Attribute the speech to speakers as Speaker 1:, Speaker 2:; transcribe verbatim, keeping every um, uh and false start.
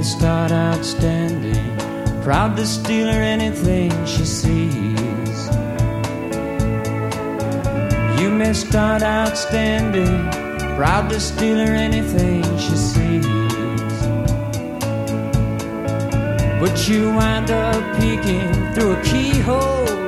Speaker 1: may start outstanding, proud to steal her anything she sees. You may start outstanding, proud to steal her anything she sees. But you wind up peeking through a keyhole